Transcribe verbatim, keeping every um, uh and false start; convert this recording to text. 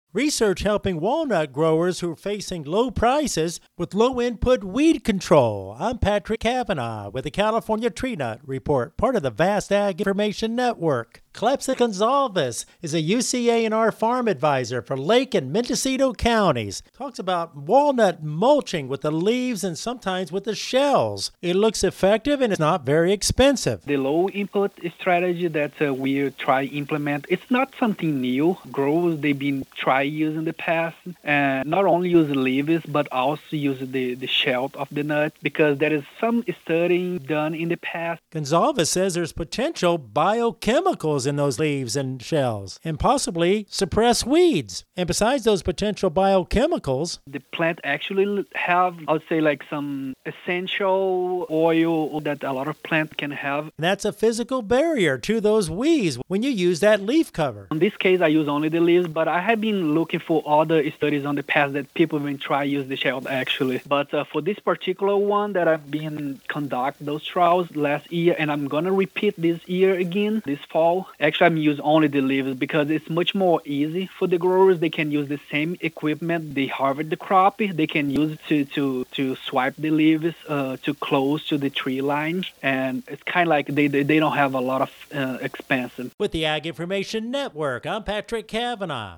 Research helping walnut growers who are facing low prices with low input weed control. I'm Patrick Cavanaugh with the California Tree Nut Report, part of the Vast Ag Information Network. Clepsa Gonzalez is a U C A and R farm advisor for Lake and Mendocino counties. Talks about walnut mulching with the leaves and sometimes with the shells. It looks effective and it's not very expensive. The low input strategy that uh, we try implement, it's not something new. Growers, they've been trying using in the past, and not only use the leaves but also use the, the shell of the nut, because there is some studying done in the past. Gonzalez says there's potential biochemicals in those leaves and shells and possibly suppress weeds. And besides those potential biochemicals, the plant actually have, I would say, like some essential oil that a lot of plants can have. That's a physical barrier to those weeds when you use that leaf cover. In this case, I use only the leaves, but I have been looking for other studies on the past that people have been trying to use the shell actually. But uh, for this particular one that I've been conduct those trials last year, and I'm gonna repeat this year again, this fall. Actually, I'm use only the leaves because it's much more easy for the growers. They can use the same equipment. They harvest the crop. They can use it to to to swipe the leaves uh, to close to the tree line, and it's kind of like they, they they don't have a lot of uh, expense. With the Ag Information Network, I'm Patrick Cavanaugh.